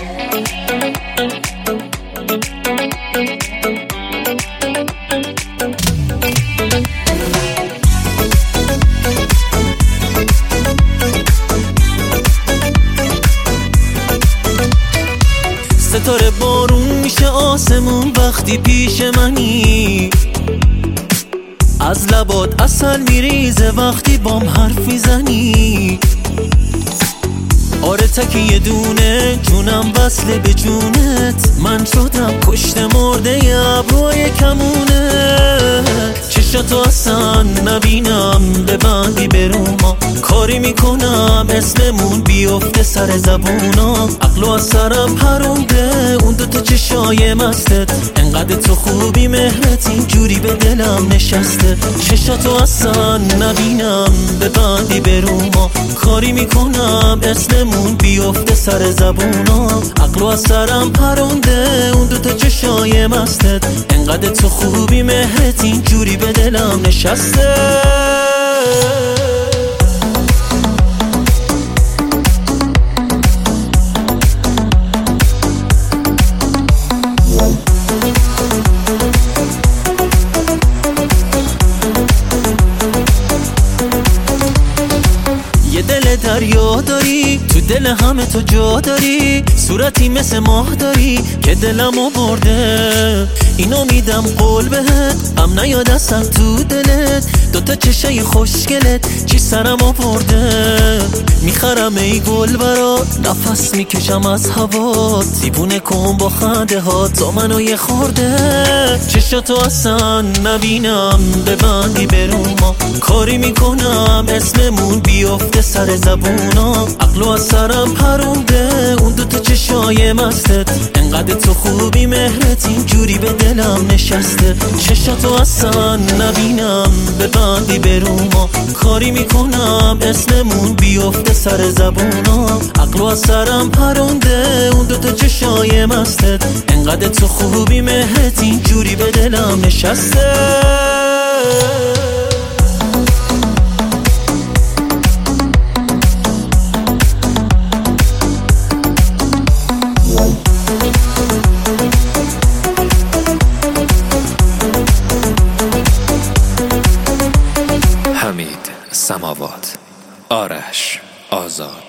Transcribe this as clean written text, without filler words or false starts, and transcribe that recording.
ستاره بارون میشه آسمون وقتی پیش منی، از لبات عسل میریزه وقتی بام حرف میزنی. آره تکی یه دونه جونم وصله به جونت، من شدم کشته مرده ابروی کمونت. چشاتو اصلا نبینم ببندی بروما، کاری میکنم اسممون بیفته سر زبونا. عقلو از سرم پرونده اون دوتا چشای مستت، انقدر تو خوبی مهرت اینجوری به دلم نشسته. چشاتو اصلا نبینم ببندی بروما، کاری میکنم اسممون بیفته سر زبونا. عقلو از سرم پرونده اون دوتا چشای مستت، انقدر تو خوبی مهرت اینجوری به دلم نشسته. یه دل دریا داری، تو دل همه تو جا داری، صورتی مثل ماه داری که دلمو برده. اینو میدم قول بهت، هم نیاد اصلا تو دلت، دوتا چشای خوشگلت چی سرم آورده. میخرم ای گل برات، نفس میکشم از هوات، دیوونه کن با خنده ها تا منو یه خورده. چشاتو اصلا نبینم ببندی بروما، کاری میکنم اسممون بیفته سر زبونا. عقلو از سرم پرونده اون دوتا چشای مستت، انقدر تو خوبی مهرت اینجوری به دلم نشسته. چشاتو اصلا نبینم ببندی بروما، کاری میکنم اسممون بیفته سر زبونا. عقلو از سرم پرونده اون دوتا چشای مستت، انقدر تو خوبی مهرت اینجوری به دلم نشسته. حمید سماوات، آرش آزاد.